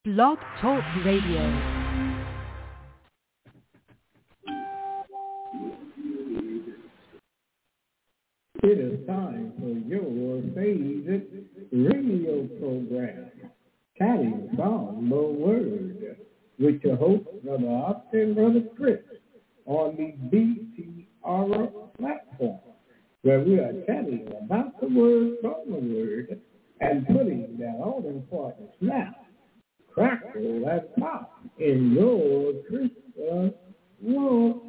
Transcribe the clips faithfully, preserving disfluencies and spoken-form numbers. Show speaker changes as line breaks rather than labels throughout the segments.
Blog Talk Radio.
It is time for your favorite radio program, Chatting from the Word, with your host, Brother Oscar and Brother Chris, on the B T R platform, where we are chatting about the Word from the Word and putting that all important snap, crackle, and pop in your Christian walk.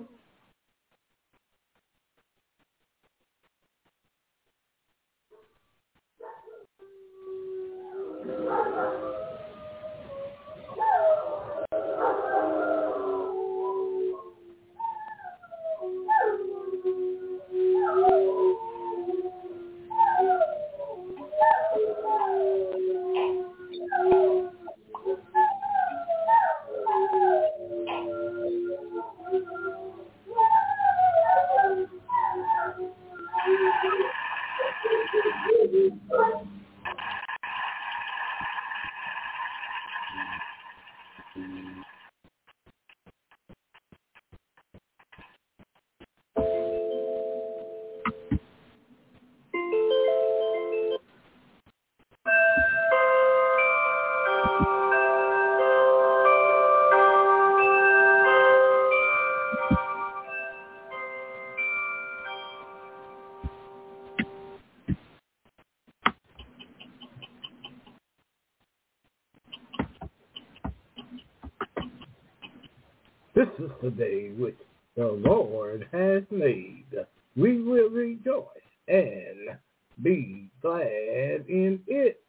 This is the day which the Lord has made. We will rejoice and be glad in it.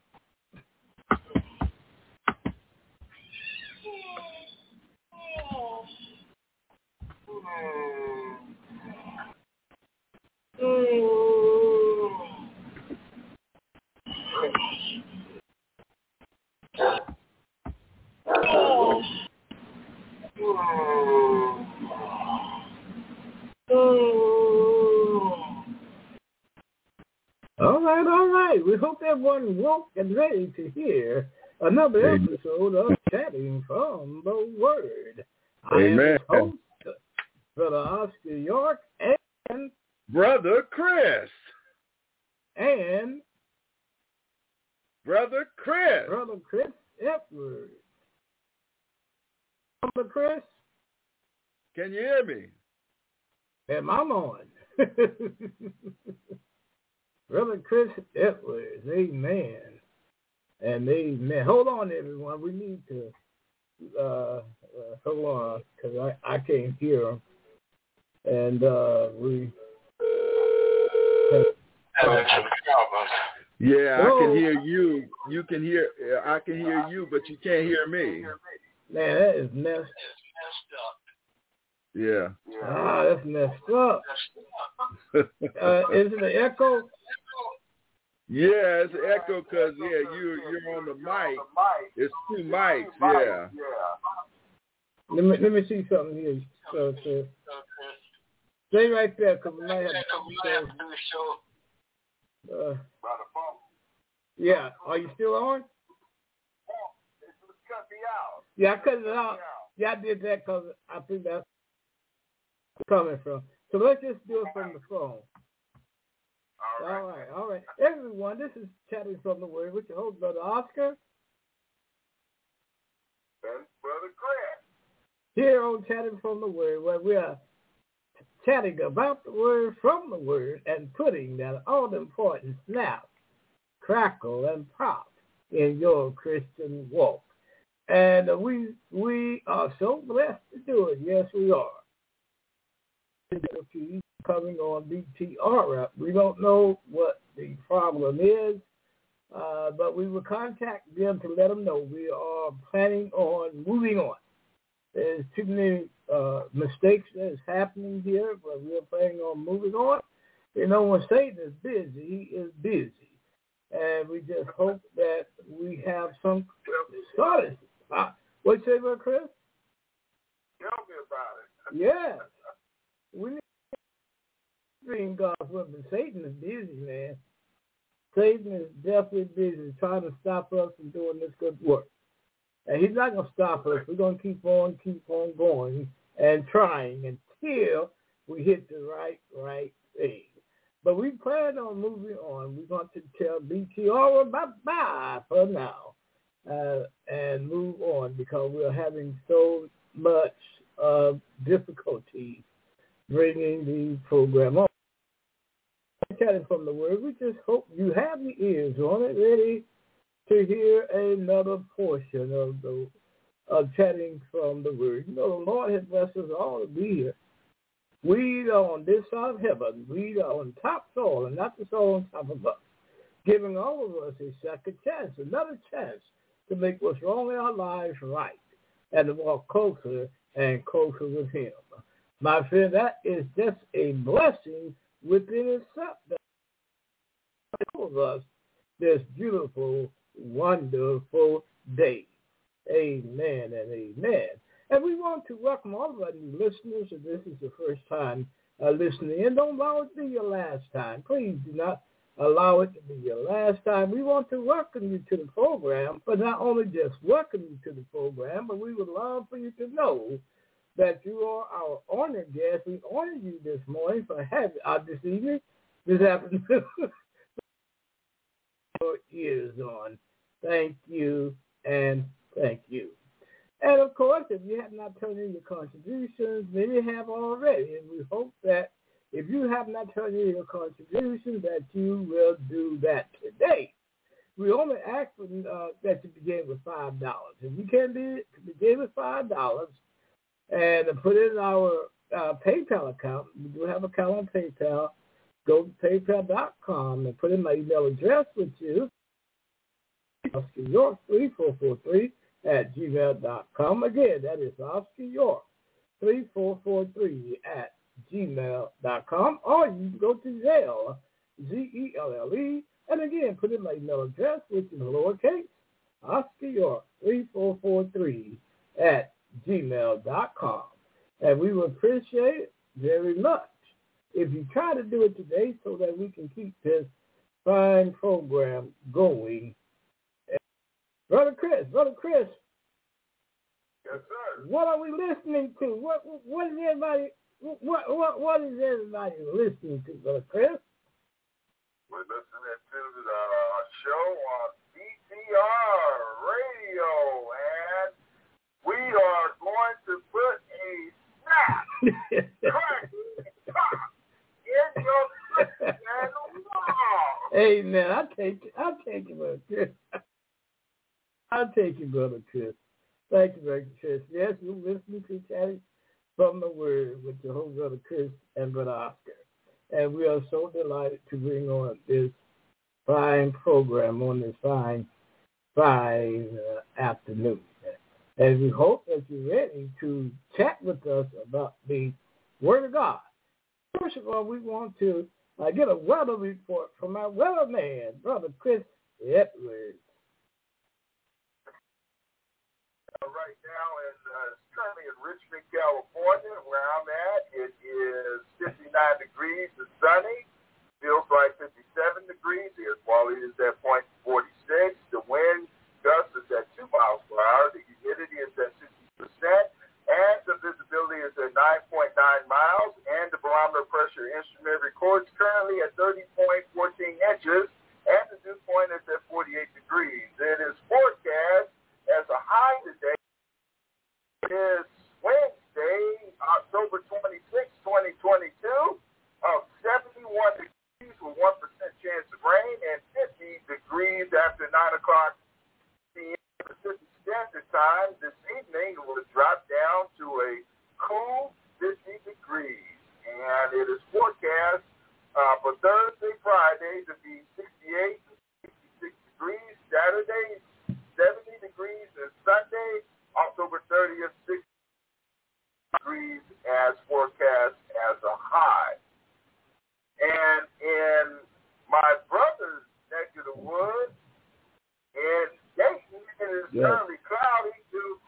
All right, all right. We hope everyone woke and ready to hear another episode of Chatting from the Word.
Amen.
I am his host, Brother Oscar York, and
Brother Chris.
And
Brother Chris.
Brother Chris Edwards. Brother Chris.
Can you hear me?
Am I on? Brother Chris Edwards, amen. And amen. Hold on, everyone. We need to, uh, uh, hold on, because I, I can't hear him. And uh, we...
Yeah,
so,
I can hear you. You can hear, I can hear you, but you can't hear me.
Man, that is messed up.
Yeah.
Ah, that's messed up. uh, is it an echo?
Yeah, it's an echo because, yeah, you, you're on the mic. It's two mics, yeah.
Let me let me see something here. So, so. Stay right there because we might have to do a show. Uh, yeah, are you still on? Yeah, I cut it out. Yeah, I did that because I think that's coming from. So let's just do it from the phone. All right, all right. All right. Everyone, this is Chatting from the Word with your host, Brother Oscar.
And Brother Chris.
Here on Chatting from the Word, where we are chatting about the Word from the Word and putting that all-important snap, crackle, and pop in your Christian walk. And uh, we we are so blessed to do it. Yes, we are. Coming on B T R app. We don't know what the problem is, uh, but we will contact them to let them know we are planning on moving on. There's too many uh, mistakes that is happening here, but we're planning on moving on. You know, when Satan is busy, he is busy. And we just hope that we have some solace. Uh, what you say about Chris?
Tell me about it.
Yeah. We need bring God's word, but Satan is busy, man. Satan is definitely busy trying to stop us from doing this good work. And he's not going to stop us. We're going to keep on, keep on going and trying until we hit the right, right thing. But we plan on moving on. We're going to tell B T all bye-bye for now uh, and move on because we're having so much uh, difficulty bringing the program on. Chatting from the Word, we just hope you have your ears on it, ready to hear another portion of the of chatting from the Word. You know, the Lord has blessed us all to be here. We are on this side of heaven. We are on top soil and not the soil on top of us, giving all of us a second chance, another chance to make what's wrong in our lives right and to walk closer and closer with Him. My friend, that is just a blessing within itself. That all of us this beautiful, wonderful day. Amen and amen. And we want to welcome all of our new listeners. If this is the first time uh, listening in, don't allow it to be your last time. Please do not allow it to be your last time. We want to welcome you to the program, but not only just welcome you to the program, but we would love for you to know that you are our honored guest. We honor you this morning for having uh, this evening, this afternoon. Your ears on. Thank you and thank you. And of course, if you have not turned in your contributions, many have already, and we hope that if you have not turned in your contributions, that you will do that today. We only ask for, uh, that you begin with five dollars. If you can be, begin with five dollars and put in our uh, PayPal account, we do have an account on PayPal. Go to paypal dot com and put in my email address, which is Oscar York three four four three at gmail dot com. Again, that is Oscar York three four four three at gmail dot com. Or you can go to Zelle, Z E L L E, and again, put in my email address, which is lowercase, Oscar York three four four three at gmail dot com. And we would appreciate it very much if you try to do it today so that we can keep this fine program going. Brother Chris, Brother Chris.
Yes, sir.
What are we listening to? What what is everybody what what what is everybody listening to, Brother Chris?
We're listening to the show on B T R Radio, and we are going to put a snap, crack, pop in your system and wow.
Amen. I'll take it. I'll take it, Brother Chris. I'll take you, Brother Chris. Thank you, Brother Chris. Yes, you're listening to Chatting from the Word with your whole Brother Chris and Brother Oscar. And we are so delighted to bring on this fine program on this fine, fine uh, afternoon. And we hope that you're ready to chat with us about the Word of God. First of all, we want to uh, get a weather report from our weatherman, Brother Chris Edwards.
Right now, in, uh, currently in Richmond, California, where I'm at, it is fifty-nine degrees and sunny. Feels like fifty-seven degrees. The air quality is at point forty-six. The wind gust is at two miles per hour. The humidity is at sixty percent. And the visibility is at nine point nine miles. And the barometer pressure instrument records currently at thirty point one four inches. And the dew point is at forty-eight degrees. It is forecast as a high today is Wednesday, October twenty-sixth, twenty twenty-two, of seventy-one degrees with one percent chance of rain and fifty degrees after nine o'clock p m. Pacific Standard Time. This evening it will drop down to a cool fifty degrees. And it is forecast uh, for Thursday, Friday to be sixty-eight to sixty-six degrees. Saturday, seventy degrees, and Sunday, October thirtieth, sixty degrees as forecast as a high. And in my brother's neck of the woods, in Dayton, it is
yes.
currently cloudy to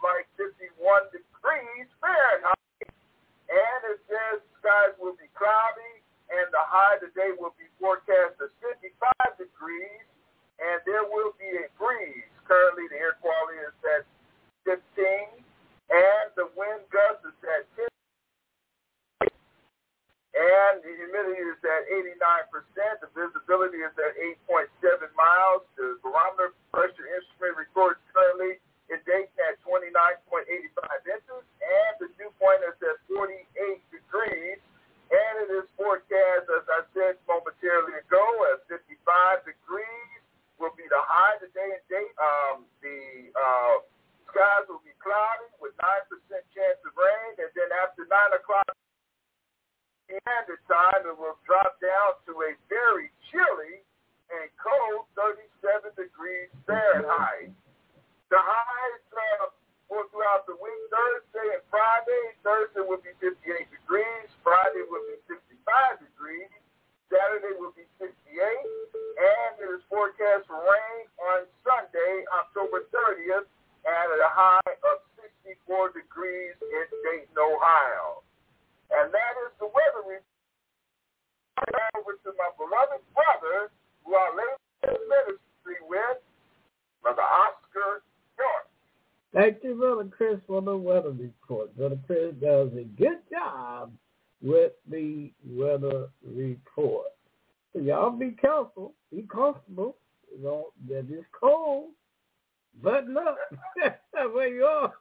visibility is at eight point seven miles. The barometer pressure instrument records currently in Dayton at twenty-nine point eight five inches, and the dew point is at forty-eight degrees. And it is forecast, as I said momentarily ago, at fifty-five degrees will be the high today in Dayton. Um, the uh, skies will be cloudy with nine percent chance of rain, and then after nine o'clock and the time, it will drop down to a very chilly and cold thirty-seven degrees Fahrenheit. The highs uh, for throughout the week, Thursday and Friday. Thursday will be fifty-eight degrees. Friday will be fifty-five degrees. Saturday will be sixty-eight. And it is forecast for rain on Sunday, October thirtieth, at a high of sixty-four degrees in Dayton, Ohio. And that is the weather report. Over to my beloved brother, who I later ministry with, Brother Oscar York.
Thank you, Brother Chris, for the weather report. Brother Chris does a good job with the weather report. So y'all be careful, be comfortable. You know, that it's cold. Button up where you are.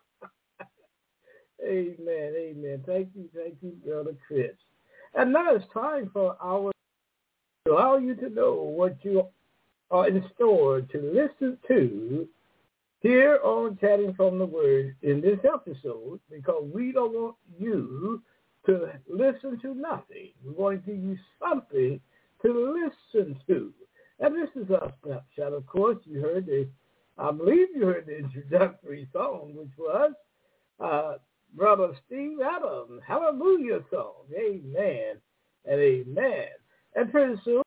Amen, amen. Thank you, thank you, Brother Chris. And now it's time for our to allow you to know what you are in store to listen to here on Chatting from the Word in this episode, because we don't want you to listen to nothing. We want to give you something to listen to. And this is our snapshot. Of course, you heard the, I believe you heard the introductory song, which was uh, Brother Steve Adams, Hallelujah song. Amen and amen. And pretty soon,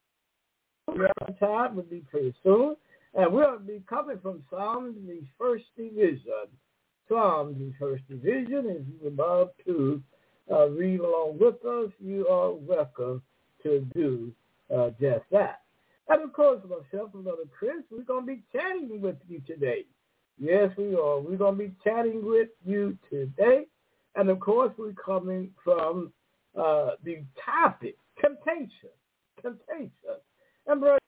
our time will be pretty soon. And we'll be coming from Psalms, the first division. Psalms, the first division. If you would love to uh, read along with us, you are welcome to do uh, just that. And of course, myself and Brother Chris, we're going to be chatting with you today. Yes, we are. We're going to be chatting with you today. And, of course, we're coming from uh, the topic, temptation. Temptation. And, brother,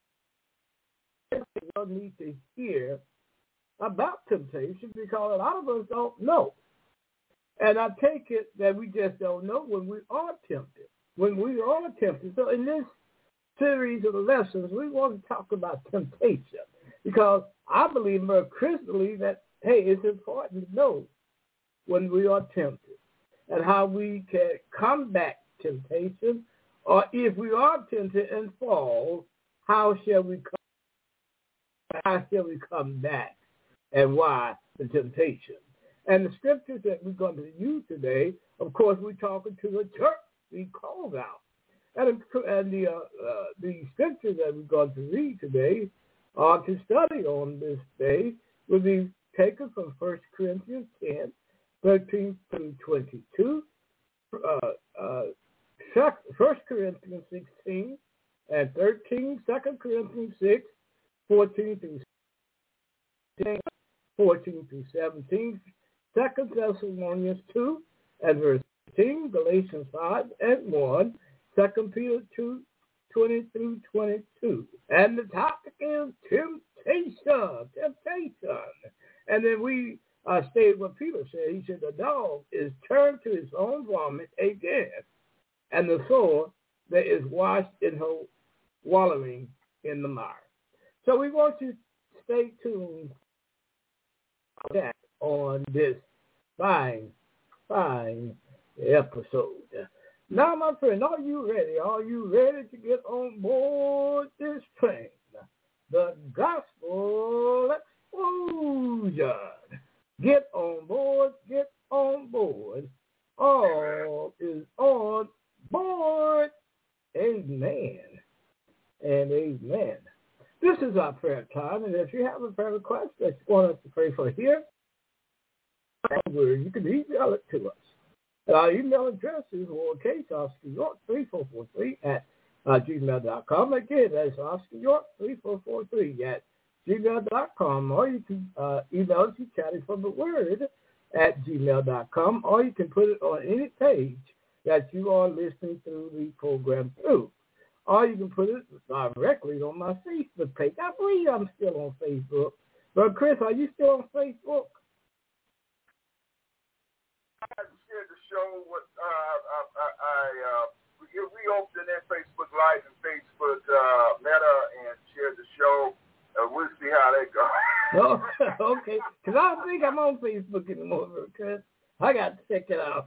we'll need to hear about temptation because a lot of us don't know. And I take it that we just don't know when we are tempted. When we are tempted. So in this series of lessons, we want to talk about temptation because I believe, or Chris believes that, hey, it's important to know when we are tempted and how we can combat temptation, or if we are tempted and fall, how shall we come, how shall we come back and why the temptation. And the scriptures that we're going to use today, of course, we're talking to the church. We called out. And, and the, uh, uh, the scriptures that we're going to read today or to study on this day will be taken from First Corinthians ten, thirteen through twenty-two, uh, uh, First Corinthians sixteen and thirteen, Second Corinthians six, fourteen through sixteen, fourteen through seventeen, Second Thessalonians two and verse fifteen, Galatians five and one, Second Peter two, twenty through twenty-two. And the topic is temptation, temptation. And then we uh, stayed what Peter said. He said the dog is turned to his own vomit again, and the soul that is washed in her wallowing in the mire. So we want you to stay tuned on this fine, fine episode. Now, my friend, are you ready? Are you ready to get on board this train? The Gospel Explosion. Get on board, get on board. All is on board. Amen and amen. This is our prayer time, and if you have a prayer request that you want us to pray for here, you can email it to us. Our email address is lowercase Oscar York three four four three at uh, gmail dot com. Again, that's Oscar York three four four three at gmail dot com. Or you can uh, email us to Chatting from the Word at gmail dot com. Or you can put it on any page that you are listening to the program through. or you can put it directly on my Facebook page. I believe I'm still on Facebook. But, Chris, are you still on Facebook?
I shared the show. What uh, I, I, I uh, we, we opened in Facebook Live and Facebook uh, Meta and shared the show. Uh, we'll see how that goes.
Oh, okay. Because I don't think I'm on Facebook anymore, Chris. I got to check it out.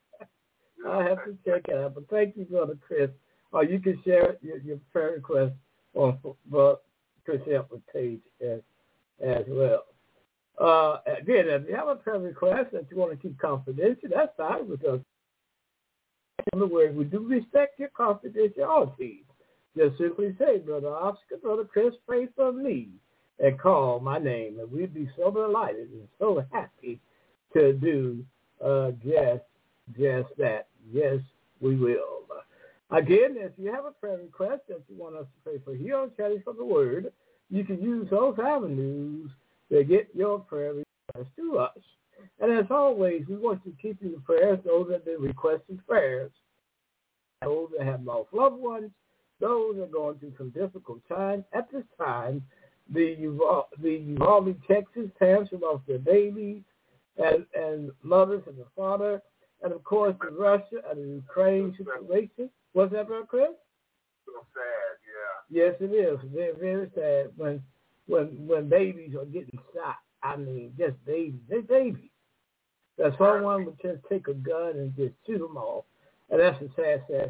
I have to check it out. But thank you, Brother Chris. Or you can share your, your prayer request on the Chris Edwards page as, as well. Uh, again, if you have a prayer request that you want to keep confidential, that's fine with us. In other words, we do respect your confidentiality. Just simply say, Brother Oscar, Brother Chris, pray for me, and call my name. And we'd be so delighted and so happy to do uh, just, just that. Yes, we will. Again, if you have a prayer request that you want us to pray for here on Chatting from the Word, you can use those avenues to get your prayer requests to us. And as always, we want to keep you in prayers, those that have been requesting prayers, those that have lost loved ones, those that are going through some difficult times. At this time, the Uvalde, the Uvalde, Texas parents who lost their babies, and, and mothers and the father, and of course the Russia and the Ukraine situation. Was that right, Chris?
So sad, yeah.
Yes, it is. Very, very sad when when when babies are getting shot. I mean, just babies. They're babies. That someone would just take a gun and just shoot them all. And that's a sad, sad.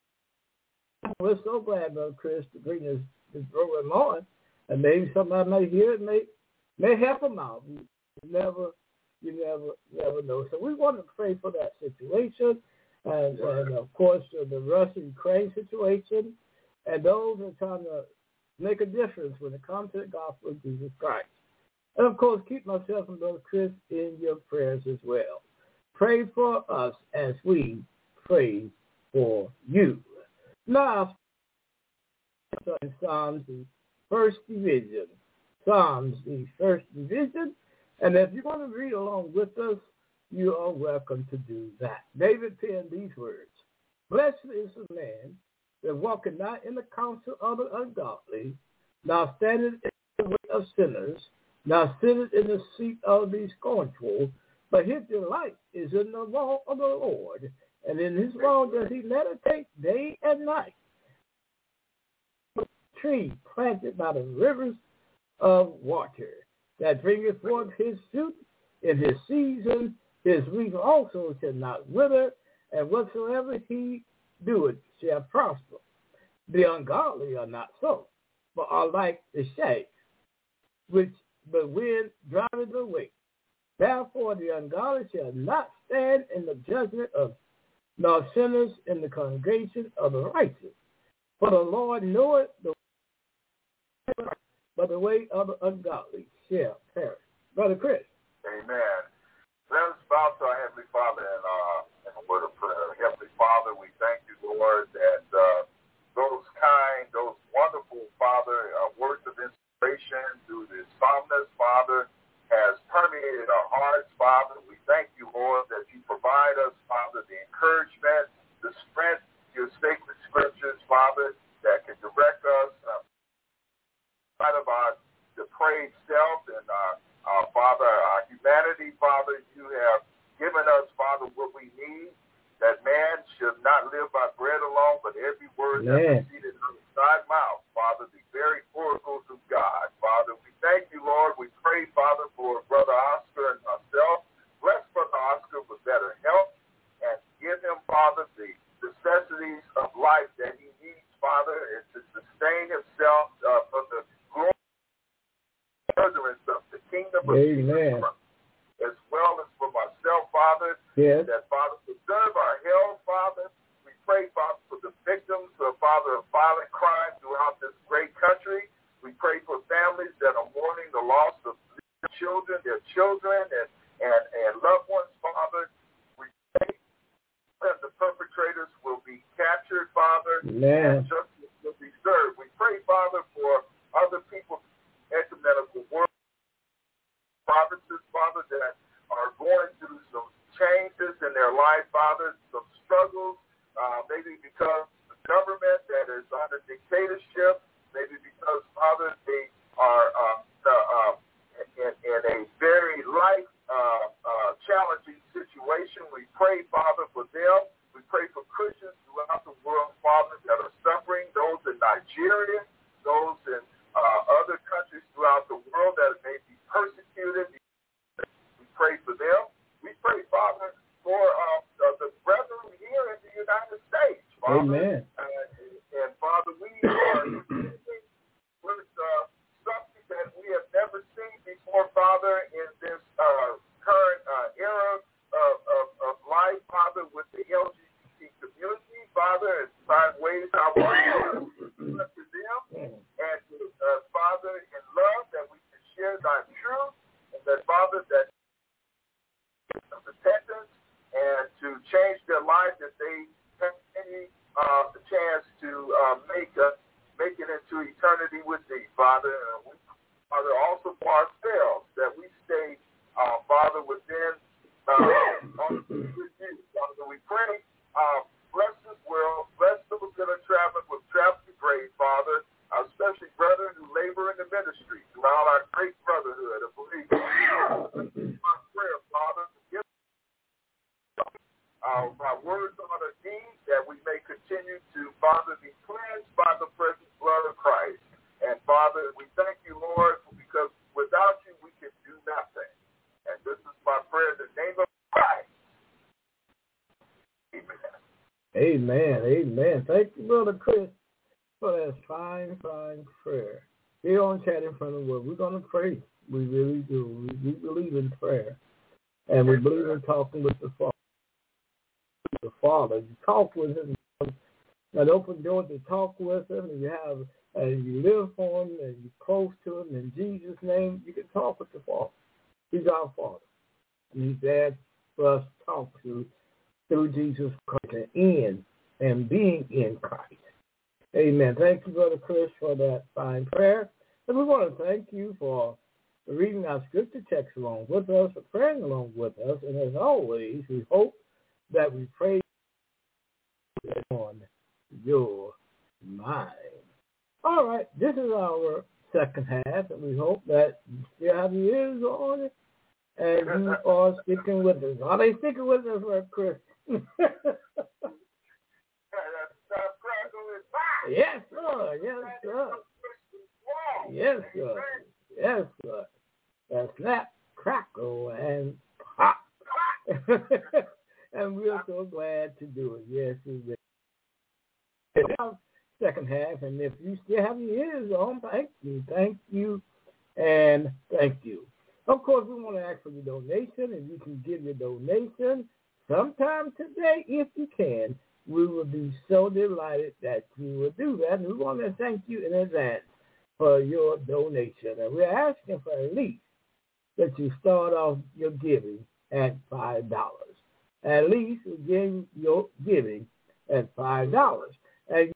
We're so glad, Brother Chris, to bring this, this program on. And maybe somebody may hear it, may may help them out. You never, you never, never know. So we want to pray for that situation. And, and of course, uh, the Russia-Ukraine situation. And those are trying to make a difference when it comes to the gospel of Jesus Christ. And, of course, keep myself and Brother Chris in your prayers as well. Pray for us as we pray for you. Now, in Psalms, the first division. Psalms, the first division. And if you want to read along with us, you are welcome to do that. David penned these words. Blessed is the man that walketh not in the counsel of the ungodly, nor standeth in the way of sinners, nor sitteth in the seat of the scornful, but his delight is in the law of the Lord, and in his law does he meditate day and night. A tree planted by the rivers of water, that bringeth forth his fruit in his season, his leaf also shall not wither, and whatsoever he doeth shall prosper. The ungodly are not so, but are like the shade, which the wind driveth away. Therefore the ungodly shall not stand in the judgment of, nor sinners in the congregation of the righteous. For the Lord knoweth the way, but the way of the ungodly shall perish. Brother Chris.
Amen. Let us bow to our Heavenly Father in, uh, in a word of prayer. Heavenly Father, we thank you, Lord, that uh, those kind, those wonderful, Father, uh, words of inspiration through the psalmist, Father, has permeated our hearts, Father. We thank you, Lord, that you provide us, Father, the encouragement, the strength, your sacred scriptures, Father, that can direct us uh, out of our depraved self and our Uh, Father, our humanity, Father, you have given us, Father, what we need, that man should not live by bread alone, but every word that proceeded from thy mouth, Father, the very oracles of God. Father, we thank you, Lord. We pray, Father, for Brother Oscar and myself. Bless Brother Oscar with better health and give him, Father, the necessities of life that he needs, Father, and to sustain himself uh, from the glory furtherance of the kingdom of Jesus Christ, as well as for myself, Father,
yes.
that, Father, preserve our health, Father. We pray, Father, for the victims of, Father, of violent crime throughout this great country. We pray for families that are mourning the loss of their children, their children, and, and, and loved ones, Father. We pray that the perpetrators will be captured, Father,
Amen.
and justice will be served. We pray, Father, for other people ecumenical world provinces, Father, that are going through some changes in their life, Father, some struggles, uh, maybe because the government that is under Father.
Amen.
Uh, and Father, we are with uh, something that we have never seen before, Father, in this uh, current uh, era of, of, of life, Father, with the L G B T community, Father, and find ways how we can to them, and to, uh, Father, in love, that we can share thy truth, and that, Father, that repentance and to change their life, that they have any uh, chance to uh, make uh, make it into eternity with thee, Father. And we, Father, also for ourselves, that we stay, uh, Father, within uh, on with you. Father, we pray, uh, bless this world, bless those that are traveling with traveling grace, Father, uh, especially brethren who labor in the ministry throughout our great brotherhood of believers. My prayer, Father, give Uh, by words on our deeds, that we may continue to, Father, be cleansed by the precious blood of Christ. And, Father, we thank you, Lord, because without you we can do nothing. And this is my prayer in the name of Christ. Amen.
Amen. Amen. Thank you, Brother Chris, for that fine, fine prayer. Here on Chatting from the Word, we're going to pray. We really do. We, we believe in prayer. And we believe in talking with the Father. The Father, you talk with him, and open doors to talk with him, and you have, and you live for him, and you're close to him. In Jesus' name, you can talk with the Father. He's our Father, and he's there for us to talk to through Jesus Christ and in and being in Christ. Amen. Thank you, Brother Chris, for that fine prayer, and we want to thank you for reading our scripture text along with us, for praying along with us, and as always, we hope that we pray on your mind. All right, this is our second half, and we hope that you still have your ears on it, and you are sticking with us. Are they sticking with us, Chris? Yes, sir. Yes, sir. Yes, sir. Yes, sir. And snap, crackle, and pop. And we're so glad to do it. Yes, we will. Second half, and if you still have your ears on, thank you, thank you, and thank you. Of course, we want to ask for your donation, and you can give your donation sometime today if you can. We will be so delighted that you will do that, and we want to thank you in advance for your donation. And we're asking for at least that you start off your giving at five dollars. At least begin your giving at five dollars. And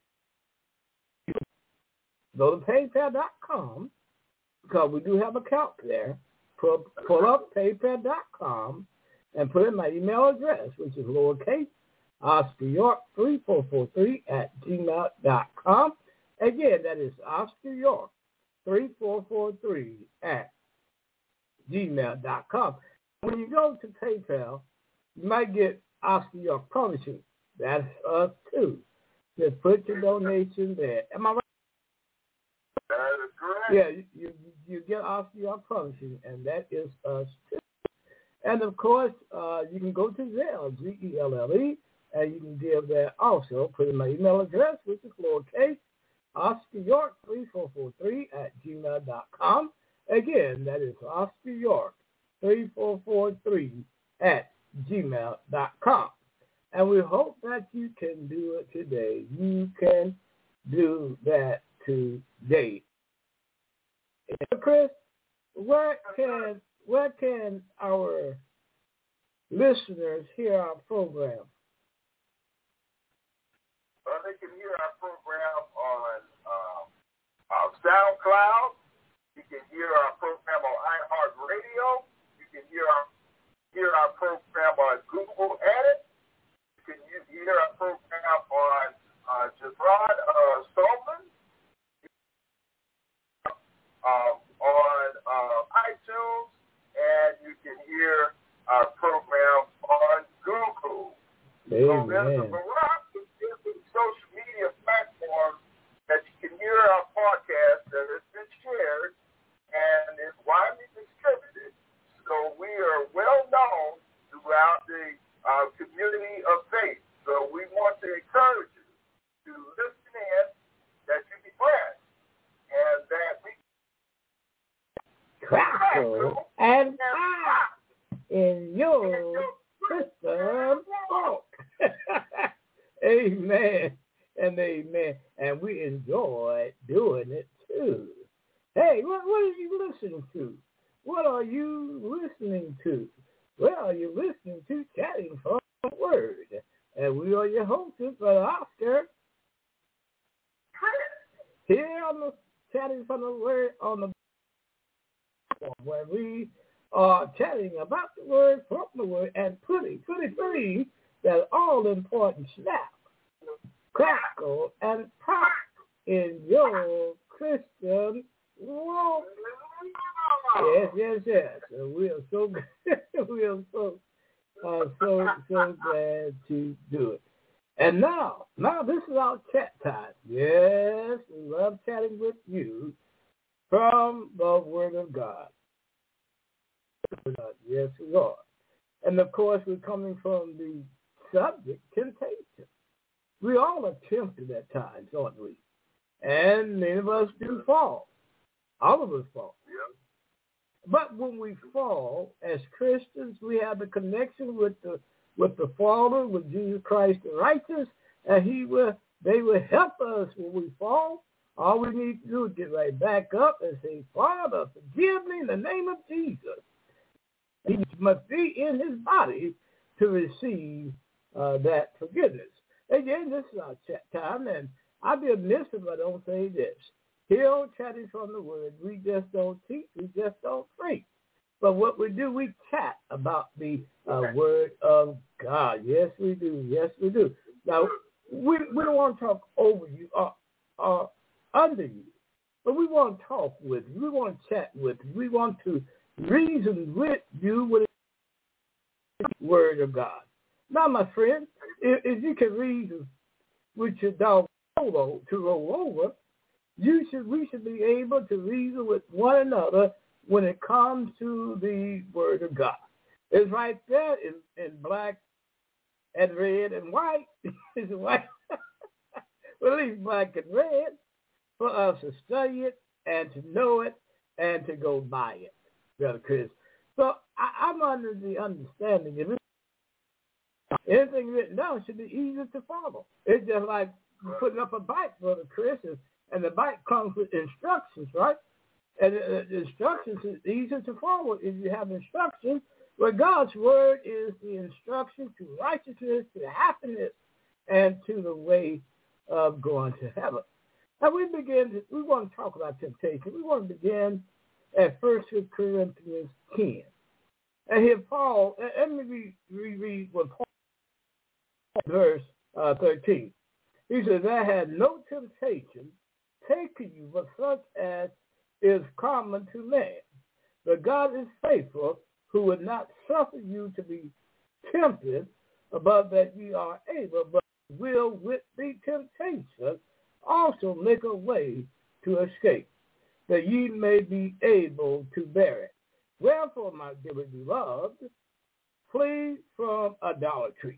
go to paypal dot com, because we do have an account there. Pull, pull up paypal dot com and put in my email address, which is lowercase Oscar York three four four three at gmail dot com. Again, that is Oscar York three four four three at gmail dot com. When you go to PayPal, you might get Oscar York Publishing. That's us too. Just put your donation there. Am I right?
That is correct.
Yeah, you, you, you get Oscar York Publishing, and that is us too. And of course, uh, you can go to Zelle, Z E L L E, and you can give there also. Put in my email address, which is lowercase Oscar York three four four three at gmail dot com. Again, that is Oscar York three four four three at gmail dot com. And we hope that you can do it today. You can do that today. Chris, where can where can our listeners hear our program?
Well, they can hear our program on um, uh, SoundCloud. You can hear our program on iHeartRadio. You can hear our hear our program on Google Edit. You can hear our program on uh, Gerard uh, Stolman, uh, on uh, iTunes, and you can hear our program on Google.
Amen.
So there's a variety of different social media platforms that you can hear our podcast that has been shared and is widely distributed. So we are well known throughout the uh, community of faith. So we want to encourage you
your Christian walk. Amen and amen. And we enjoy doing it too. Hey, what, what are you listening to? What are you listening to? Well, you're listening to Chatting from the Word. And we are your hosts, Brother Oscar. Here on the Chatting from the Word on the platform where we are chatting about the Word, from the Word, and putting, putting, putting that all-important snap, crackle, and pop in your Christian walk. Yes, yes, yes. And we are so we are so uh, so so glad to do it. And now, now this is our chat time. Yes, we love chatting with you from the Word of God. Yes, we are. And of course, we're coming from the subject, temptation. We all are tempted at times, aren't we? And many of us do fall. All of us fall. Yeah. But when we fall, as Christians, we have a connection with the with the Father, with Jesus Christ the righteous, and He will they will help us when we fall. All we need to do is get right back up and say, Father, forgive me in the name of Jesus. He must be in his body to receive uh, that forgiveness. Again, this is our chat time, and I'd be amiss if I don't say this. Here on Chatting from the Word, we just don't teach, we just don't preach. But what we do, we chat about the uh, Word of God. Yes, we do. Yes, we do. Now, we, we don't want to talk over you or, or under you, but we want to talk with you. We want to chat with you. We want to reason with you with the Word of God. Now, my friend, if, if you can reason with your dog Polo to roll over, you should we should be able to reason with one another when it comes to the Word of God. It's right there in, in black and red and white. It's white, well, at least black and red, for us to study it and to know it and to go by it, Brother Chris. So I, I'm under the understanding that anything written down should be easy to follow. It's just like putting up a bike, Brother Chris, and, and the bike comes with instructions, right? And the, the instructions is easy to follow if you have instructions. But God's Word is the instruction to righteousness, to happiness, and to the way of going to heaven. Now we begin to, we want to talk about temptation. We want to begin at First Corinthians ten. And here Paul, let me read, reread what Paul verse uh, thirteen. He says, there had no temptation taken you but such as is common to man. But God is faithful, who would not suffer you to be tempted above that ye are able, but will with the temptation also make a way to escape, that ye may be able to bear it. Wherefore, my dearly beloved, flee from idolatry.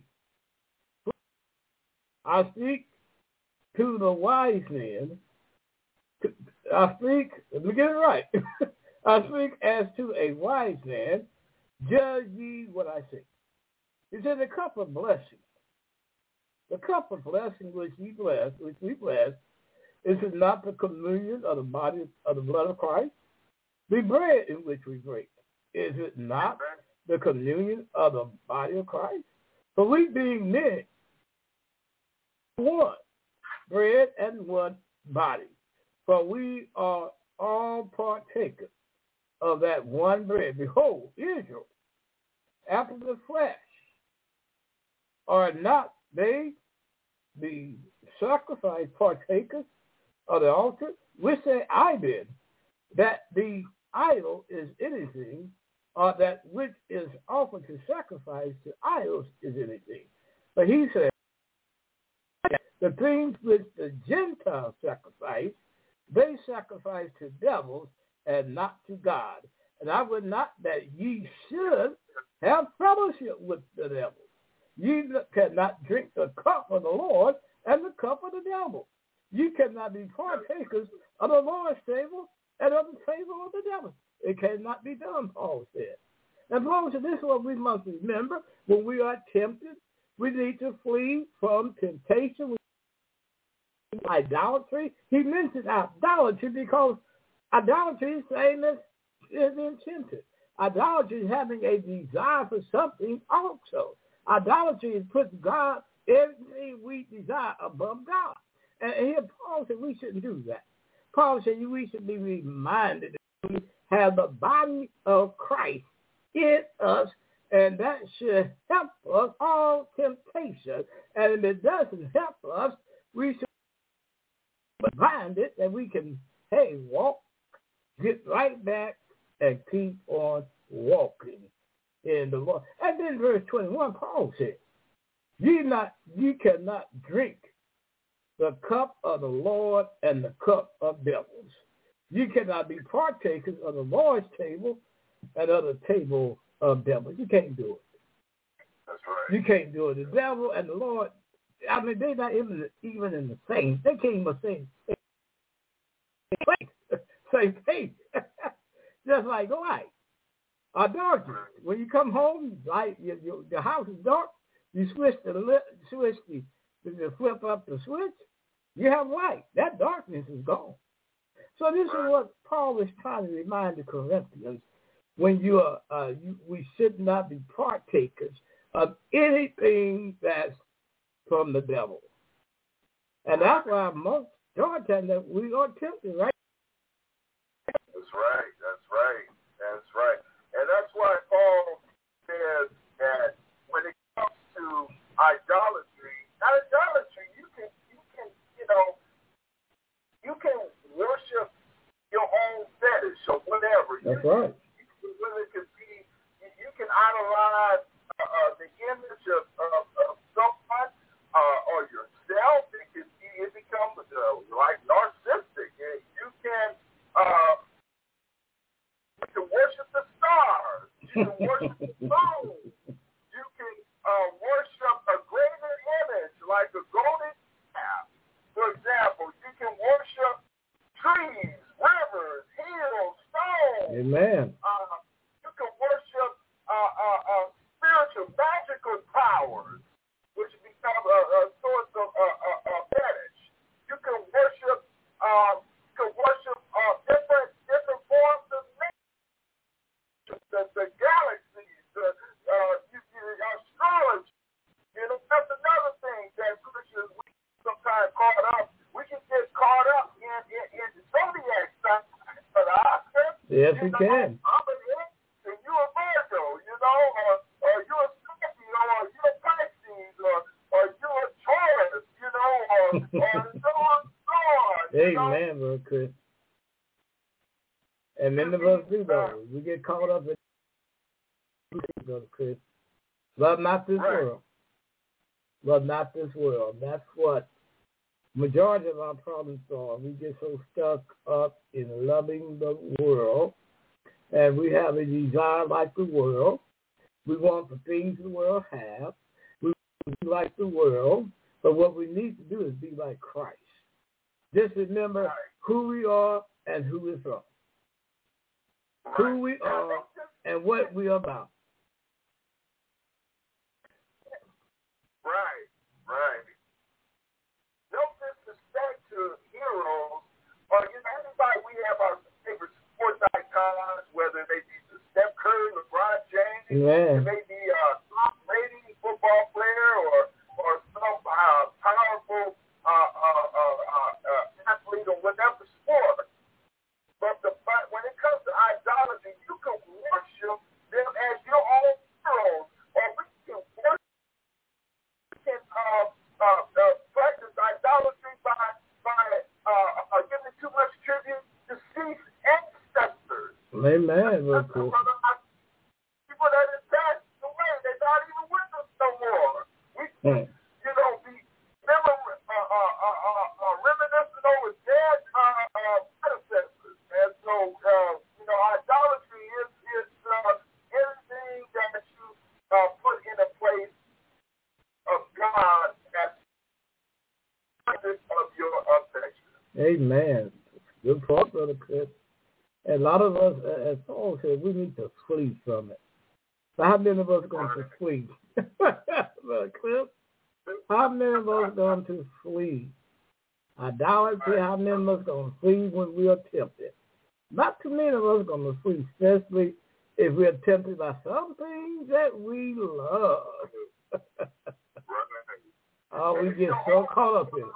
I speak to the wise men. I speak, let me get it right. I speak as to a wise man. Judge ye what I say. He said the cup of blessing. The cup of blessing which ye bless, which we bless, is it not the communion of the body of the blood of Christ? The bread in which we break, is it not the communion of the body of Christ? For we being men, one bread and one body. For we are all partakers of that one bread. Behold, Israel, after the flesh, are not they the sacrifice partakers of the altar? Which say I did, that the idol is anything, or that which is offered to sacrifice to idols is anything. But he said, the things which the Gentiles sacrifice, they sacrifice to devils and not to God. And I would not that ye should have fellowship with the devil. Ye cannot drink the cup of the Lord and the cup of the devil. You cannot be partakers of the Lord's table and of the table of the devil. It cannot be done, Paul said. And Paul said, this is what we must remember. When we are tempted, we need to flee from temptation. Idolatry. He mentions idolatry because idolatry is saying that is intended. Idolatry is having a desire for something also. Idolatry is putting God, everything we desire above God. And here Paul said we shouldn't do that. Paul said we should be reminded that we have the body of Christ in us, and that should help us all temptation. And if it doesn't help us, we should find it and we can, hey, walk, get right back, and keep on walking in the Lord. And then verse twenty-one, Paul said, "You not, you cannot drink the cup of the Lord and the cup of devils. You cannot be partakers of the Lord's table and of the table of devils." You can't do it.
That's right.
You can't do it. The devil and the Lord, I mean, they're not even, even in the same. They can't even say same thing. Just like light. Adultery. When you come home, light, your, your, the house is dark. You switch the lit, switch the, you flip up the switch. You have light. That darkness is gone. So this is what Paul is trying to remind the Corinthians. When you are, uh, you, we should not be partakers of anything that's from the devil. And that's why most Georgia that we are tempted, right?
That's right. That's right. That's right. And that's why Paul says that when it comes to idolatry, idolatry, you can, you can, you know, you can worship your own fetish or whatever.
That's
you,
right.
You, whether it could be, you can idolize uh, uh, the image of, of, of someone uh, or yourself. It can be, it becomes uh, like narcissistic. You can, uh, you can worship the stars. You can worship the moon. You can uh, worship a graven image like a golden calf. For example, you can worship trees, rivers, hills, stones.
Amen.
Uh, you can worship uh, uh, uh, spiritual, magical powers, which become a, a source of uh, uh, uh, fetish. You can worship, uh, you can worship uh, different different forms of nature, the, the galaxies, the uh, you, you, astrology. You know, that's another thing that Christians we sometimes caught up. We can get caught up in in, in the zodiac sign for the Oscar.
Yes,
you
we
know,
can.
I'm an X and you're a Virgo, you know, or, or you're a Scorpio, or you're a Pisces, or, or you're a Taurus, you know, or, or so on, so on.
Amen, Brother Chris. And many of us do though. We get caught up in Brother Chris. Love not this
Right.
world. Love not this world. That's what majority of our problems are. We get so stuck up in loving the world, and we have a desire like the world. We want the things the world have. We want to be like the world, but what we need to do is be like Christ. Just remember
Right.
who we are and who we're from.
Right.
Who we are and what we are about.
Right, right. No disrespect to heroes, or you know, everybody, we have our favorite sports icons, whether they be Steph Curry, LeBron James,
Amen.
it may be a top rating football player, or or some uh, powerful uh, uh, uh, uh, athlete or whatever sport. But the but when it comes to idolatry, you can worship them as your own heroes, or we can worship. Can uh, uh, uh, practice idolatry by by uh, uh, giving too much tribute to deceased ancestors.
Amen. Brother Chris.
People that have passed away, they're not even with us no more. We,
Hmm.
you know, be remember, uh, uh, uh, uh, uh, reminiscing over dead uh, uh, predecessors, and so uh, you know, idolatry is is uh, anything that you uh, put in a place of God as subject of your affection.
Amen. Good point, Brother Chris. And a lot of us, as Paul said, we need to flee from it. So how many of us are going to flee? Brother Cliff, how many of us are going to flee? Idolatry, how many of us are going to flee when we are tempted? Not too many of us are going to flee, especially if we are tempted by some things that we love. Oh, we get so caught up in it.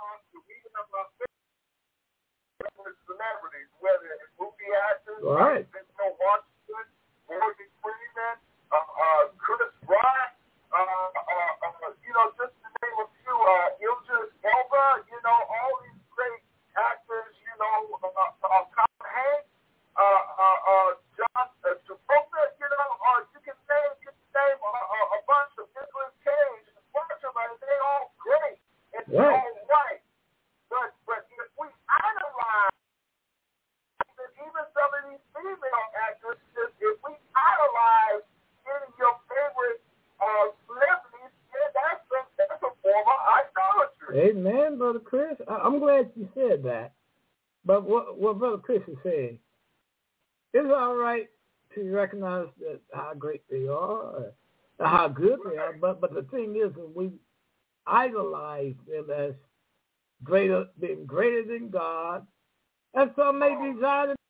Celebrities, whether it's movie actors,
right.
like Denzel Washington, Morgan Freeman, uh, uh, Chris Rock, uh, uh, uh, you know, just to name a few, uh, Idris Elba, you know, all these great actors, you know, uh, uh, Tom Hanks, uh, uh, uh, John uh, Travolta, you know, uh, you can name, you can name a, a, a bunch of Nicolas Cage, a bunch of them, they're all great and they're
right.
all right. But, but if we idolize even some of these female actresses, if we idolize any of your favorite uh, celebrities, then that's a, that's a form of idolatry.
Amen, Brother Chris. I'm glad you said that. But what, what Brother Chris is saying, it's all right to recognize that how great they are, or how good they are, but, but the thing is that we idolize them as greater, being greater than God, and some may desire to,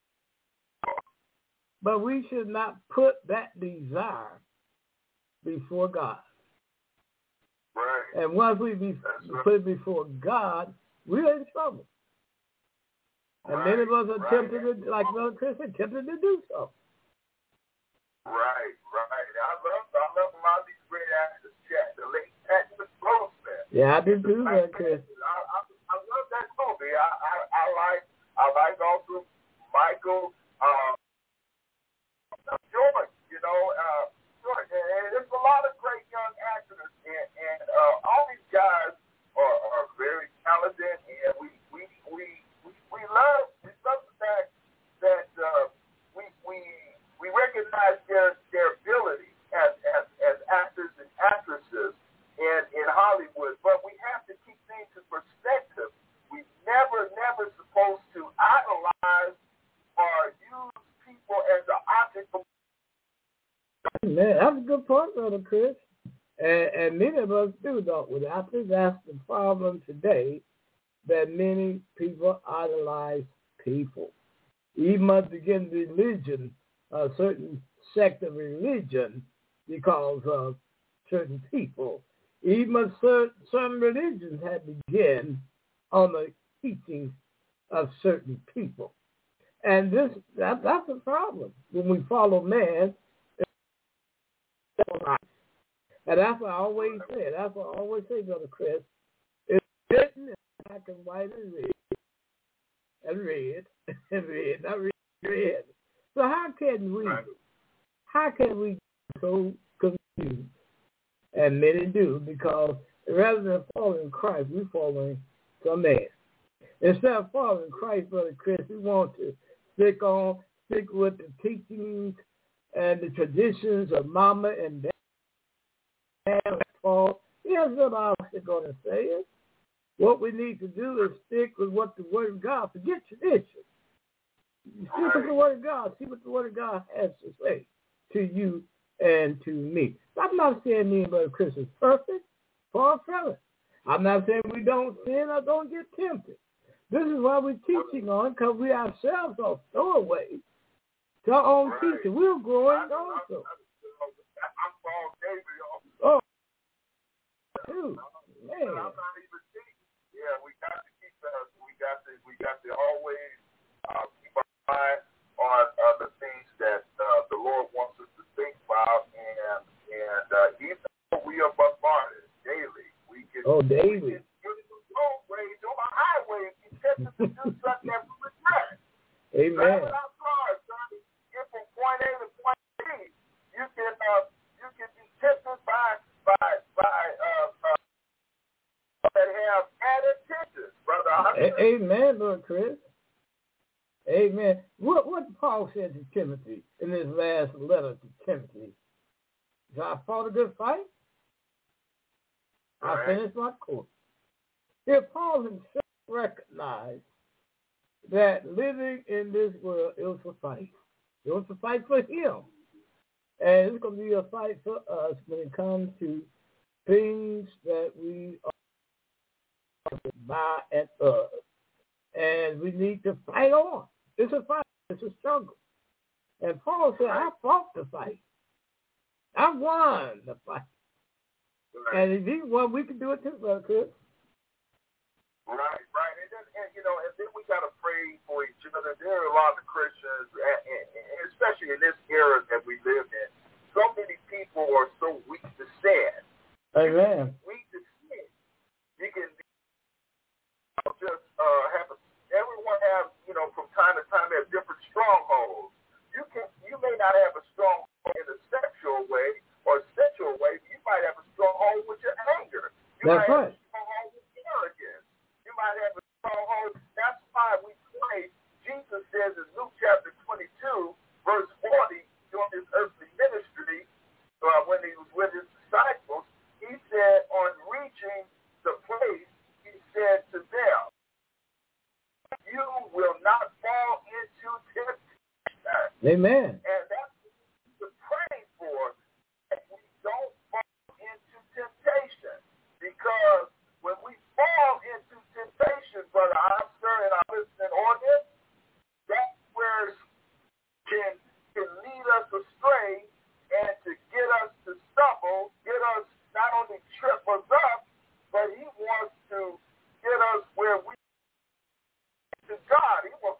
but we should not put that desire before God.
Right.
And once we be,
right.
put it before God, we're in trouble. And
right.
many of us are
right.
tempted to, like Brother Chris said, tempted to do so.
Right, right. I love, I love a lot of these great actors. Chat, the late Patrick Roseman.
Yeah, I do too, that Chris.
I, I, I love that movie. I, I, I like, I like also Michael uh, Jordan. You know, uh, Jordan. And there's a lot of great young actors, and, and uh, all these guys are, are very talented, and we, we, we, we, we love, we love the fact that uh, we, we. We recognize their, their ability as, as, as actors and actresses in, in Hollywood, but we have to keep things in perspective. We never, never supposed to idolize or use people as an object of.
Man, that's a good point, Brother Chris. And, and many of us do, don't we? I think that's the problem today, that many people idolize people. Even must begin religion. A certain sect of religion because of certain people. Even certain, some religions have begun on the teachings of certain people. And this that, that's a problem when we follow man. And that's what I always say. That's what I always say, Brother Chris. It's written in black and white and red. And red. And red. Not red. Red. So how can we, how can we get so confused? And many do, because rather than following Christ, we're following some man. Instead of following Christ, Brother Chris, we want to stick on, stick with the teachings and the traditions of Mama and Dad and Paul. Here's what I was going to say is, what we need to do is stick with what the Word of God, forget tradition. See what the Word of God, see what the Word of God has to say to you and to me. I'm not saying me and Brother Chris is perfect, far from it. I'm not saying we don't sin or don't get tempted. This is why we're teaching on, because we ourselves are throwaways to our own right. teaching. We're growing I, also.
I'm Paul David.
Oh, dude, man.
I'm not even teaching. Yeah, we got to keep the, we got to, we got to always uh, keep our on uh, the things that uh, the Lord wants us to think about, and and uh, even though we are bombarded daily, we can
oh daily.
We can get in the roadways or the highways and tempted to do something that we regret.
Amen.
Driving our cars, trying to get from point A to point B, you can uh, you can be tempted by by by uh, uh, that have bad intentions, brother.
A- Amen, Lord Chris. Amen. What what Paul said to Timothy in his last letter to Timothy? I fought a good fight. I finished my course. If Paul himself recognized that living in this world, it was a fight. It was a fight for him. And it's going to be a fight for us when it comes to things that we are by and of. And we need to fight on. It's a fight. It's a struggle. And Paul said, I fought the fight. I won the fight. Right. And if he won, we can do it too, Brother Chris.
Right, right. And then, and, you know, and then we got to pray for each other. There are a lot of Christians, and, and especially in this era that we live in, so many people are so weak to sin.
Amen.
Weak to sin. You can just uh, have a, everyone have, you know, from time to time have different strongholds. You can, you may not have a stronghold in a sexual way or sensual way. You might have a stronghold with your anger. You
That's
might
right.
have a stronghold with arrogance. You might have a stronghold. That's why we pray. Jesus says in Luke chapter twenty-two, verse forty, during his earthly ministry, uh, when he was with his disciples, he said, on reaching the place, he said to them, you will not fall into temptation.
Amen.
And that's what we pray for, that we don't fall into temptation. Because when we fall into temptation, Brother Oscar and our listening audience, that's where it can, can lead us astray and to get us to stumble, get us not only trip us up, but he wants to get us where we to God. He wants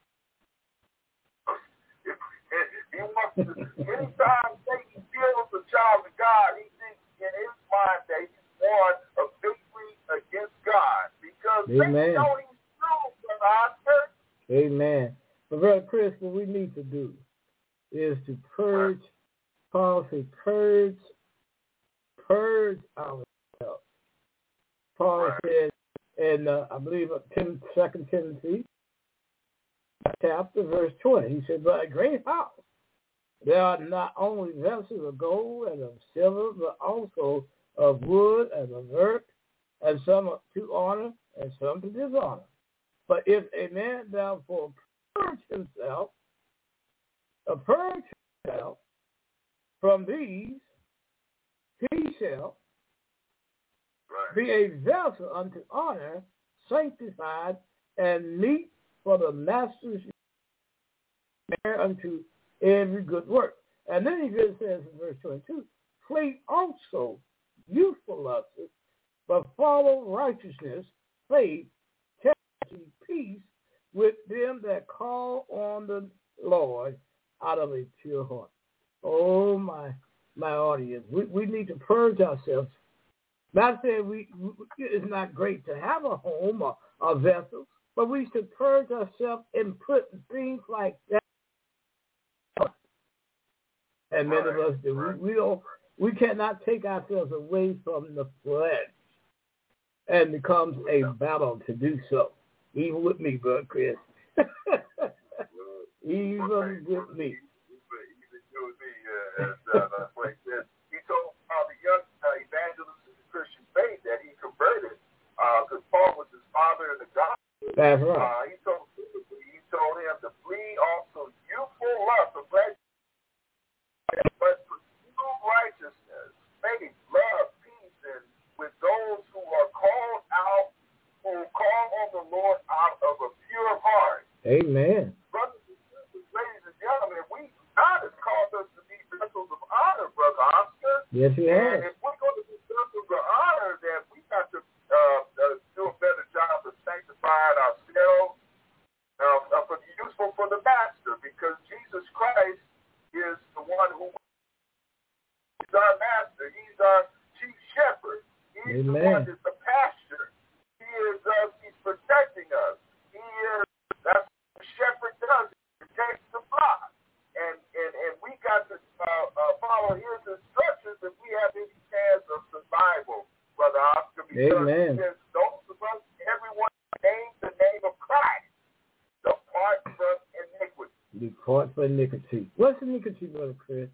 He wants to, anytime Satan feels a child of God, he thinks in his mind that he's won a victory against God. Because
Amen.
Satan knows he's true, Brother Oscar.
Amen. But Brother Chris, what we need to do is to purge, Paul said, purge, purge ourselves. Paul
Right.
said in, uh, I believe, Second Timothy, chapter, verse twenty, he said, but a great house, there are not only vessels of gold and of silver, but also of wood and of earth, and some to honor and some to dishonor. But if a man therefore purge himself, uh, purge himself from these, he shall
Right.
be a vessel unto honor, sanctified, and meet for the master's use, unto every good work. And then he just says in verse twenty-two, flee also youthful lusts, but follow righteousness, faith, charity, peace with them that call on the Lord out of a pure heart. Oh, my my audience, we, we need to purge ourselves. Not saying we, we it's not great to have a home or a vessel, but we should purge ourselves and put things like that. And many of us do. We, we don't. We cannot take ourselves away from the flesh, and it becomes a battle to do so. Even with me, Brother Chris. Even with me.
Even with me, as uh, that's what he said. He told uh, the young uh, evangelist in the Christian faith that he converted, because uh, Paul was his father in the gospel.
That's right.
Uh, he told he told him to flee also youthful lust of flesh, but pursue righteousness, faith, love, peace, and with those who are called out, who call on the Lord out of a pure heart.
Amen.
Brothers and sisters, ladies and gentlemen, we God has called us to be vessels of honor, Brother Oscar.
Yes, he
and
has.
if we're going to be vessels of honor, then we got to uh, uh, do a better job of sanctifying ourselves uh, uh, for useful for the Master, because Jesus Christ is the one who is our Master. He's our chief shepherd. He's
Amen.
the one that's the pastor. He is us. He's protecting us. He is. That's what the shepherd does. He protects the flock. And, and and we got to uh, uh, follow his instructions if we have any chance of survival, Brother Oscar. Because
Amen.
he says, those of us, everyone name the name of Christ, depart from iniquity.
Depart from iniquity. What's iniquity, Brother Chris?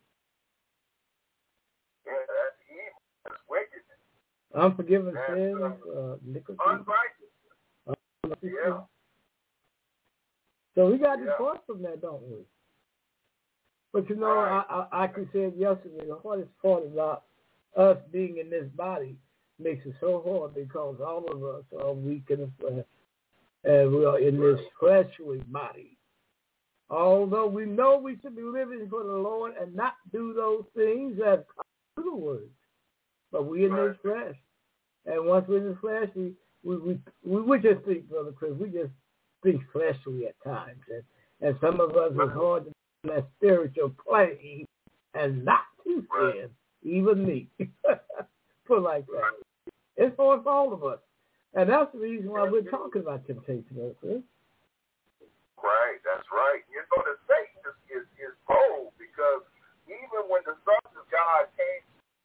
Yeah, that's evil. That's wickedness.
Unforgiven
That's,
sins,
uh,
uh, iniquity.
Unrighteousness. Yeah.
So we got to
Yeah.
depart from that, don't we? But you know, I, I, I said yesterday, the hardest part about us being in this body makes it so hard because all of us are weak in the flesh, and we are in this fleshly body. Although we know we should be living for the Lord and not do those things that come to the word, but we in this flesh, and once we're in the flesh, we we we, we, we just think, Brother Chris, we just think fleshly at times, and and some of us it's hard to that spiritual plane and not to sin, even me. Put like that. It's hard for all of us. And that's the reason why we're talking about temptation, okay?
Right, that's right. You know, the Satan is, is, is bold because even when the sons of God came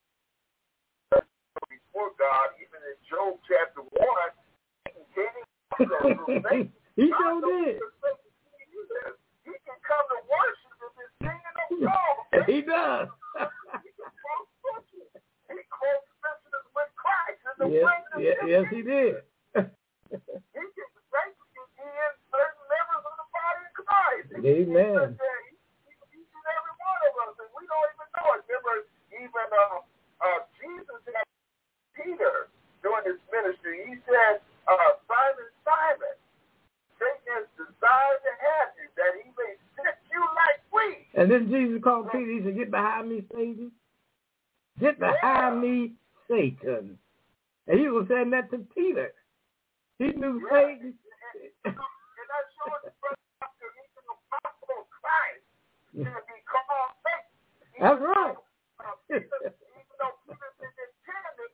before God, even in Job chapter one, Satan came.
He sure did.
He can come to worship if it's singing on songs.
He does.
He quotes scriptures with Christ.
Yes, yes, yes, he did.
He can basically be in certain members of the body of Christ.
Amen.
Each and every one of us, and we don't even know it. Remember, even uh, uh, Jesus had Peter during his ministry. He said, uh, Simon, Simon, Satan has desired to have you, that he may sift you like wheat.
And then Jesus called Peter, he said, get behind me, Satan. Get behind yeah. me, Satan. And he was saying that to Peter. He knew yeah. Satan.
And that shows the after he's an apostle of Christ to be called Satan.
That's right.
Uh, Peter, even though Peter didn't intend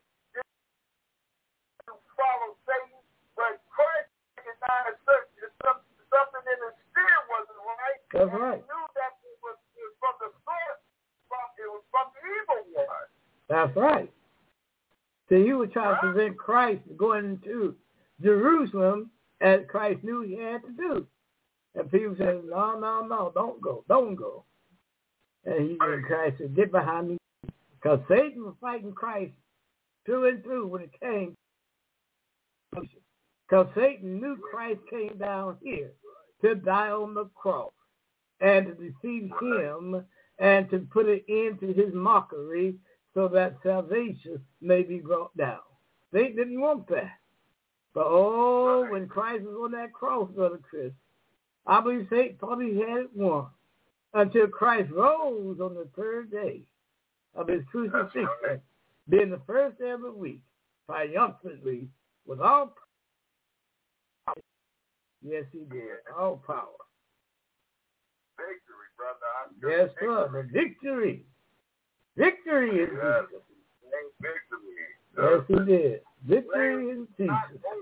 to follow Satan, but Christ recognized something in his spirit wasn't right.
That's
and
right.
He knew that it was, it was from the source, from, it was from the evil one.
That's right. So he was trying right. to prevent Christ going to Jerusalem as Christ knew he had to do. And people said, no, no, no, don't go, don't go. And he and Christ said, get behind me. Because Satan was fighting Christ through and through when it came. Because Satan knew Christ came down here to die on the cross and to deceive him and to put an end to his mockery so that salvation may be brought down. They didn't want that. But oh, when Christ was on that cross, Brother Chris, I believe Satan probably had it won until Christ rose on the third day of his crucifixion, being the first day of the week, triumphantly, with all power. Yes, he did. All power.
Victory, brother.
Yes, sir. The victory. Victory in
yes.
Jesus.
Victory.
Yes, he did. Victory in Jesus.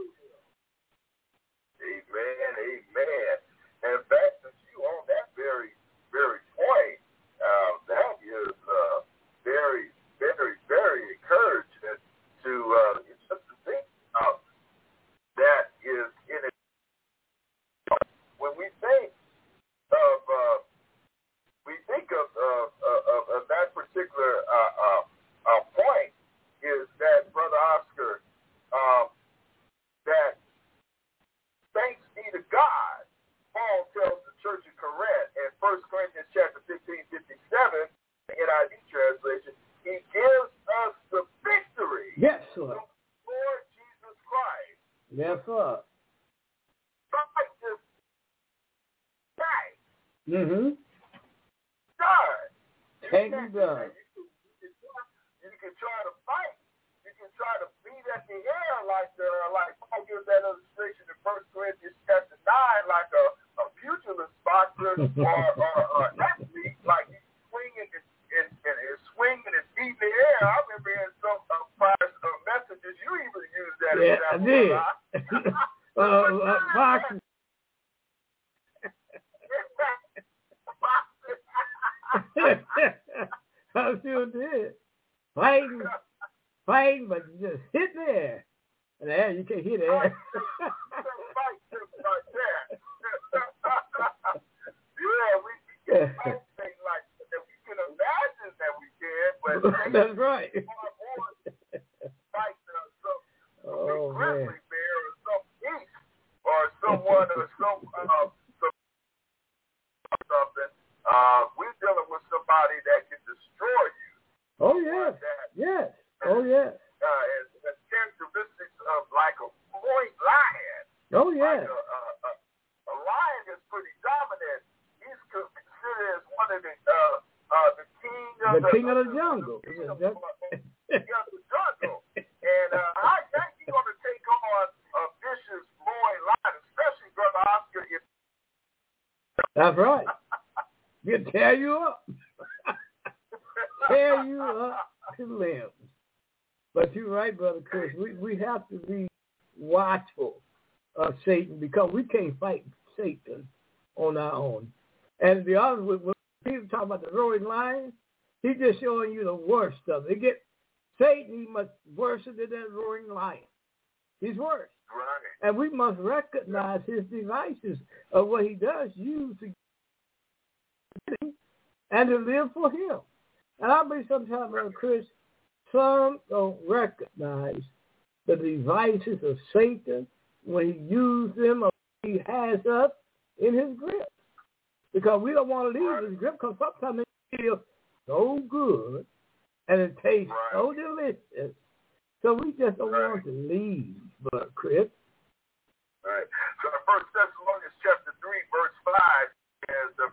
Amen, amen. And back to you on that very, very point, uh, that is uh, very, very, very encouraging to uh, just to think of. That is in it. When we think of, uh, we think of, uh, of, of that particular uh, uh, uh, point is that, Brother Oscar, um, that thanks be to God, Paul tells the church of Corinth in First Corinthians chapter fifteen, fifty-seven, the N I V translation, he gives us the victory.
Yes, sir.
Through Lord Jesus Christ.
Yes, sir.
Fight this fight.
Mm-hmm.
Done.
Take it done.
You, you, you can try to fight. You can try to beat at the air like the like Paul gives that illustration in First Corinthians chapter nine, like a, a pugilist boxer or, or, or athlete, like he's swinging and, and, and, and swinging and beating the air. I remember in some uh, prior uh, messages you even used that
yeah,
example.
I did. uh, uh, boxing. I sure did. Fighting, fighting, but you just hit there. And there, you can't hit there.
Fight just like that. Yeah, we can fight things like that. We can imagine that we can, but
that's right.
Fight uh, some, some
oh,
grizzly bear or some beast or someone or some uh, some something. Uh, we're dealing with yeah. Uh, and, and characteristics of like a point lion.
Oh, yeah.
Like a, a, a, a lion is pretty dominant. He's considered as one of the uh, uh, the king of
the,
the,
king of the,
the
jungle.
The king of the, the, the jungle. And uh, I think he's going to take on a vicious boy lion, especially Brother Oscar. If
That's right. He'll tear you up. Tear you up to limbs. But you're right, Brother Chris. We we have to be watchful of Satan because we can't fight Satan on our own. And the other, when people talk about the roaring lion, he's just showing you the worst of it. It get Satan, he's much worse than that roaring lion. He's worse.
Right.
And we must recognize his devices of what he does use to and to live for him. And I believe sometimes, Brother Chris, some don't recognize the devices of Satan when he uses them or he has us in his grip. Because we don't want to leave his grip because sometimes it feels so good and it tastes right. so delicious. So we just don't right. want to leave, Brother Chris.
All right. So the First Thessalonians chapter three, verse five is the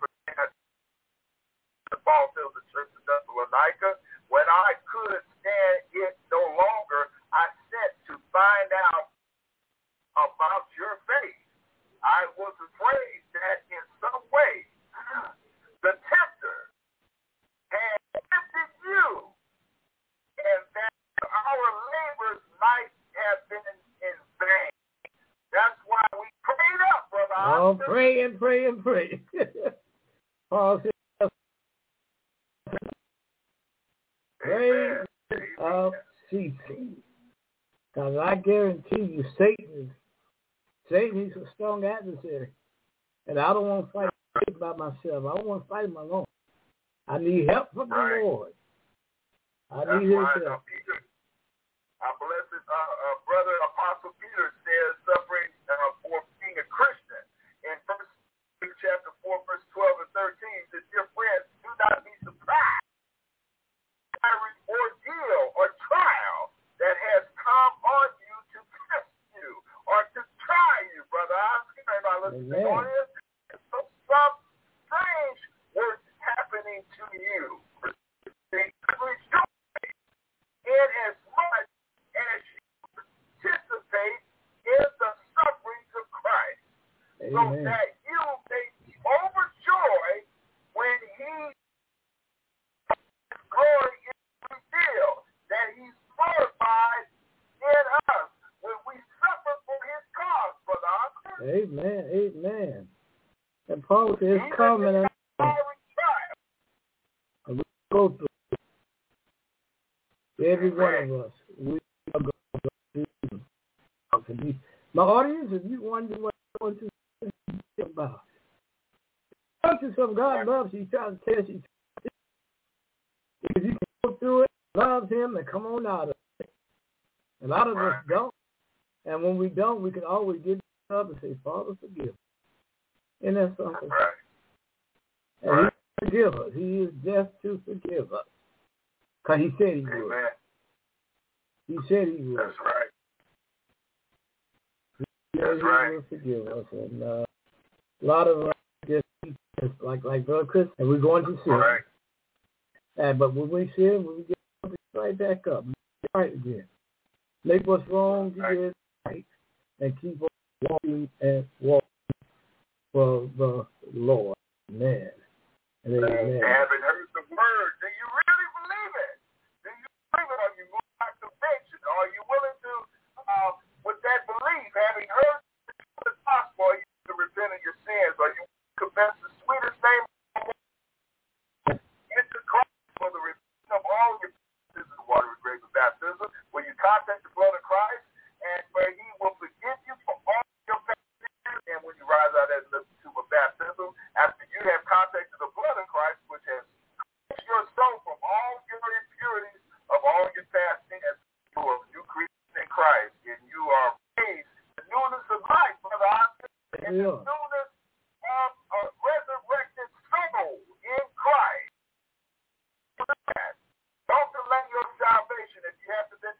Paul tells the church of Thessalonica, when I could stand it no longer, I sent to find out about your faith. I was afraid that in some way the tempter had tempted you, and that our labors might have been in vain. That's why we prayed up, brother.
Oh, pray and pray and pray. Paul said, pray without ceasing. Because I guarantee you, Satan, Satan is a strong adversary. And I don't want to fight by myself. I don't want to fight him alone. I need help from
right.
the Lord. I
That's
need his
right.
help.
Uh, Peter, our blessed uh, uh, brother Apostle Peter says suffering uh, for being a Christian. In First Peter chapter four, verse twelve and thirteen, says, dear friends, do not be surprised by every ordeal or trial that has come on you to test you or to try you, brother. I'm hearing my listening audience. So some strange words happening to you. In as much as you participate in the sufferings of Christ, Amen. So that you may be overjoyed when he glory is revealed, that he's glorified in us when we suffer for his cause, brother.
Amen, amen. And Paul says, coming and we go through. Every one of us, we are going through. My audience, if you wonder what I'm going to say about, some God loves you, He tries to test you. If you can go through it, love Him, and come on out of it. A lot of us don't. And when we don't, we can always get up and say, Father, forgive. And that's something. And He forgive us. He is just to forgive us. Because he said he would.
Amen.
He said he would.
That's right.
He said
That's
he
right.
would forgive us. And uh, a lot of us just, like like Brother Chris, and we're going to sin.
Right.
And, but when we sin, when we get right back up, get right again. Make what's wrong to
right.
get right. And keep on walking and walking for the Lord. Amen. And amen.
I haven't heard the word. Do you really believe it? Do you believe it? Are you moving by conviction? Are you willing to, uh, with that belief, having heard the gospel, are you to repent of your sins? Are you confess the sweetest name into Christ for the remission of all your sins in the water of grace of baptism, where you contact the blood of Christ, and where he will forgive you for all your sins, and when you rise out of the tomb of baptism, after you have contacted the blood of Christ, which has cleansed your soul from all your impurities of all your past sins, you are a new creature in Christ, and you are raised the newness of life, brother Oscar, and the newness of a resurrected soul in Christ. Don't delay your salvation. If you haven't been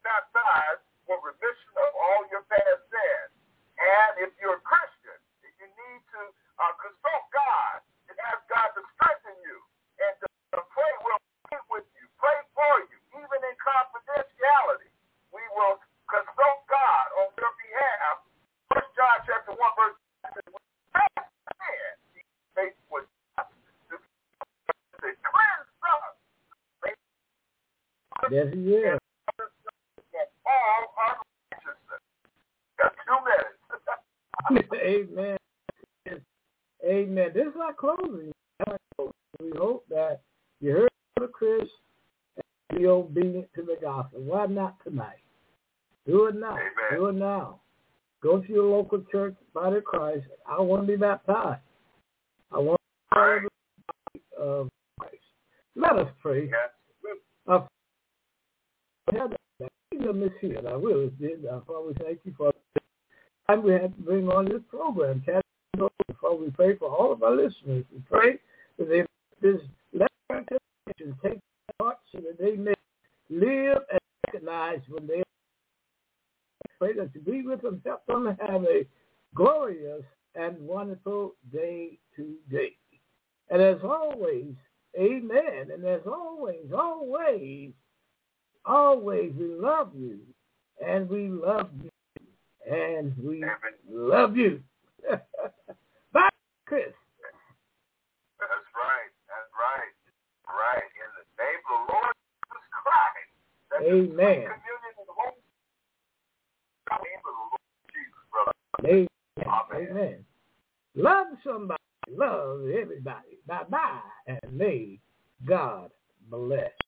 Yes, he is.
All unrighteousness. Got two minutes.
Amen. Amen. This is our closing. We hope that you heard the Chris and be obedient to the gospel. Why not tonight? Do it now.
Amen.
Do it now. Go to your local church, body of Christ. I want to be baptized. I want to
Right.
be baptized of Christ. Let us pray.
Yes.
Uh, Miss Hill, I really did. I thought we thank you for the time we had to bring on this program. Before we pray for all of our listeners, we pray that they this letter take their heart so that they may live and recognize when they pray that you be with them, help them to have a glorious and wonderful day today. And as always, amen. And as always, always, always, we love you, and we love you, and we
Amen.
love you. Bye, Chris.
That's right. That's right. Right. In the name of the Lord Jesus Christ. That's
Amen.
the communion of the Holy Spirit. In the name of the Lord Jesus, brother.
Amen.
Amen.
Amen. Love somebody. Love everybody. Bye-bye. And may God bless.